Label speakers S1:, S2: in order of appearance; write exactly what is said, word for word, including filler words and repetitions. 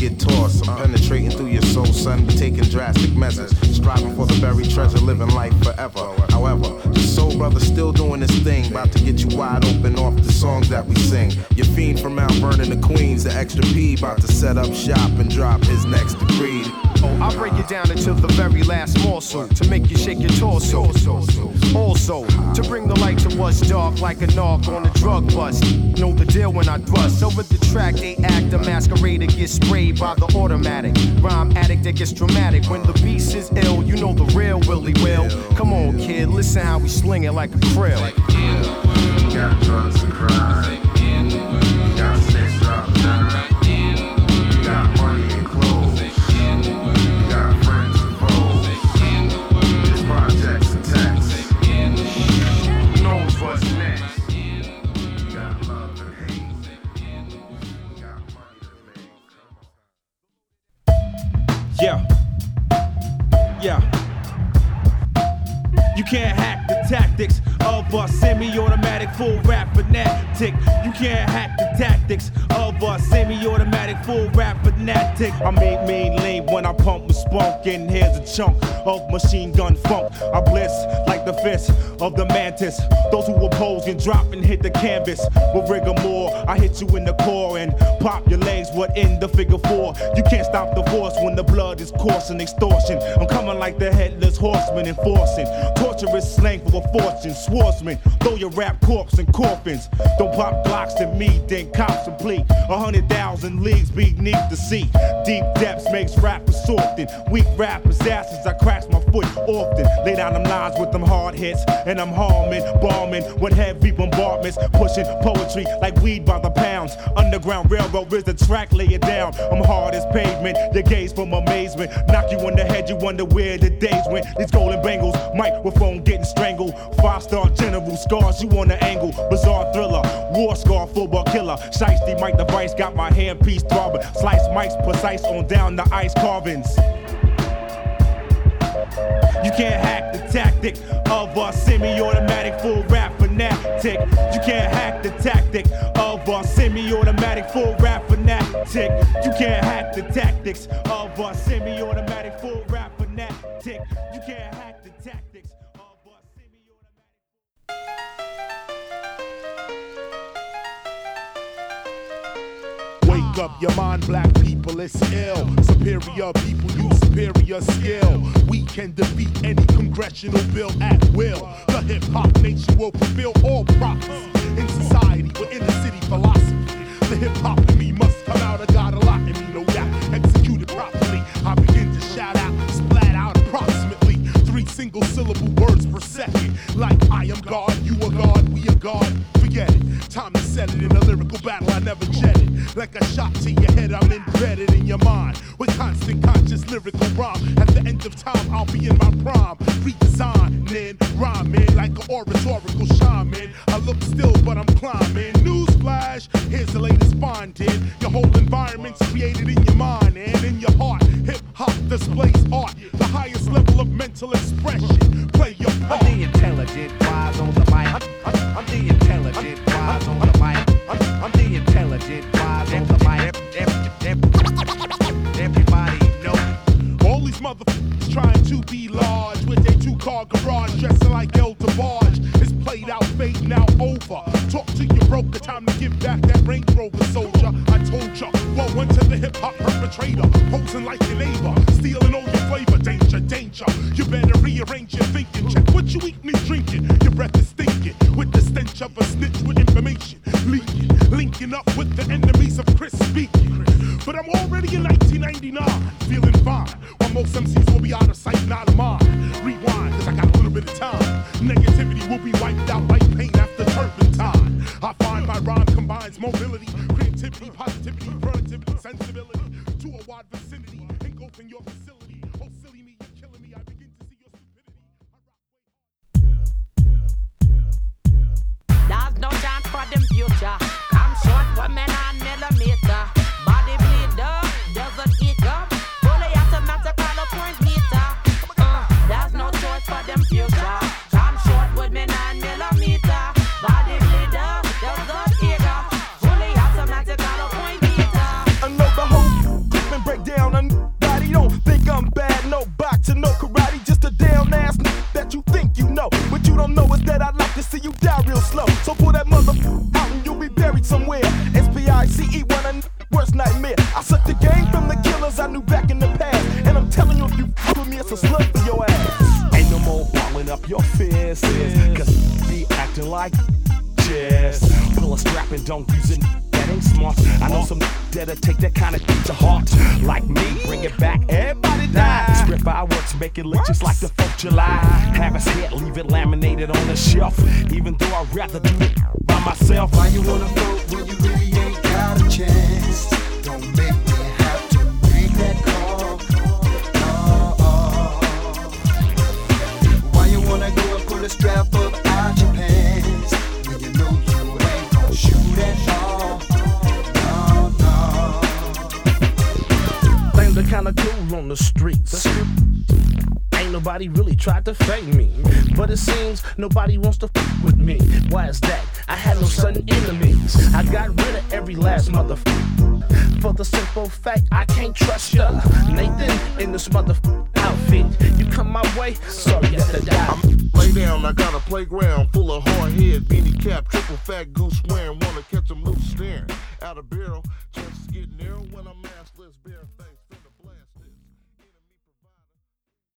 S1: get tossed. I'm penetrating through your soul, son, taking drastic measures. Striving for the very treasure, living life forever. However, the soul brother still doing his thing. About to get you wide open off the songs that we sing. Your fiend from Mount Vernon to Queens, the extra P, about to set up shop and drop his next degree.
S2: Oh, I break it down into the very last morsel to make you shake your torso. Also, to bring the light to what's dark like a knock on a drug bust. Know the deal when I thrust over the track. They act a masquerader gets sprayed by the automatic. Rhyme addict that gets dramatic. When the beast is ill, you know the real Willie Will. Come on, kid, listen how we sling it like a krill.
S1: Like, yeah, we got drugs and crime. We got snitch drop down. We got money and clothes. We got friends and foes. It's projects and texts. Who knows what's next? We got love and hate. We got money to make.
S3: Yeah. Yeah. You can't hack the tactics of a semi-automatic full rap fanatic. You can't hack the tactics of a semi-automatic full rap fanatic. I mean mean lean when I pump with spunk, and here's a chunk of machine gun funk. I bliss like the fist of the mantis. Those who oppose can drop and hit the canvas with rigor more. I hit you in the core and pop your legs. What in the figure four? You can't stop the force when the blood is coursing. Extortion. I'm coming like the headless horseman enforcing torturous slang for a fortune. Swordsman, throw your rap corpse in coffins. Don't pop Glocks to me, then cops and plead. A hundred thousand leagues beneath the sea. Deep depths makes rappers often. Weak rappers' asses, I crash my foot often. Lay down them lines with them hard hits, and I'm harming, bombing with heavy bombardments. Pushing poetry like weed by the pounds. Underground railroad is the track, lay it down. I'm hard as pavement, your gaze from amazement. Knock you in the head, you wonder where the days went. These golden bangles, microphone getting strangled. Five star general, scars you on the angle. Bizarre thriller, war scar, football killer. Shiesty Mike the Vice, got my handpiece throbbing. Slice mics precise on down the ice carvings. You can't hack the tactic of a semi-automatic full rap fanatic. You can't hack the tactic of a semi-automatic full rap fanatic. You can't hack the tactics of a semi-automatic full rap fanatic. You can't hack the tactics of a semi-automatic.
S4: Wake up your mind, black people, it's ill. Superior people use superior skill. We can defeat any congressional bill at will. The hip-hop nation will fulfill all prophecy. In society, we're in the city philosophy. The hip-hop in me must come out, I got a lot in me, no doubt. Executed properly, I begin to shout out, splat out approximately three single syllable words per second. Like I am God, you are God, we are God. Forget it, time to set it in a lyrical battle, I never jetted. Like a shot to your head, I'm embedded in your mind. With constant conscious lyrical rhyme. At the end of time, I'll be in my prime. Redesigning, rhyming like an oratorical shaman. I look still, but I'm climbing. Newsflash, here's the latest finding. Your whole environment's created in your mind and in your heart. Hip-hop displays art, the highest level of mental expression. Play your part.
S5: I'm the intelligent wise on the mic. I'm, I'm, I'm the intelligent wise on the mic. I'm, I'm the intelligent wise on the mic. Everybody know.
S4: All these motherfuckers trying to be large with their two-car garage, dressing like El DeBarge. It's played out, fading out, over. Talk to your broker, time to give back that Range Rover soldier. I told ya, well, went to the hip-hop perpetrator, posing like your neighbor, stealing all your flavor. Danger, danger. You better rearrange your thinking. Check what you eating and drinking. Your breath is stinking with the stench of a snitch with information leaking, linking up with the enemies of Chris speaking. But I'm already in nineteen ninety-nine, feeling fine. While most M Cs will be out of sight and out of mind. Rewind, cause I got a little bit of time. Negativity will be wiped out like paint after turpentine. I find my rhyme combines mobility, creativity, positivity, productivity, sensibility to a wide vicinity, engulfing your facility. Oh, silly me, you're killing me. I begin to see your stupidity.
S6: There's no chance for them future. I'm short women on millimeter. Body bleeder, doesn't eat up. Fully automatic on a point meter. Uh, there's no choice for them future. I'm short with me nine millimeter. Body bleeder, doesn't eat up. Fully automatic.
S7: I set the game from the killers I knew back in the past. And I'm telling you, if you f with me, it's a slip for your ass. Ain't no more balling up your fences, cause be acting like just pull a strap and don't use it. That ain't smart. I know some that'll take that kind of thing to heart. Like me, bring it back, everybody die. Strip fireworks, make it look just like the fourth of July. Have his head, leave it laminated on the shelf. Even though I'd rather do it by myself.
S8: Why you wanna vote when you really ain't got a chance? Don't make me have to read that call. Oh, oh. Why you wanna go and put a strap up out your pants when you know you ain't gon' shoot at all? No, no.
S9: Things are kinda cool on the streets. Ain't nobody really tried to fake me, but it seems nobody wants to f with me. Why is that? I had no sudden enemies. I got rid of every last motherfucker for the simple fact I can't trust ya. Nathan in this motherfucker outfit. You come my way, sorry you have to die.
S10: Lay down, I got a playground full of hard head, beanie cap, triple fat goose wearing, wanna catch 'em loose staring out a barrel, chances getting there.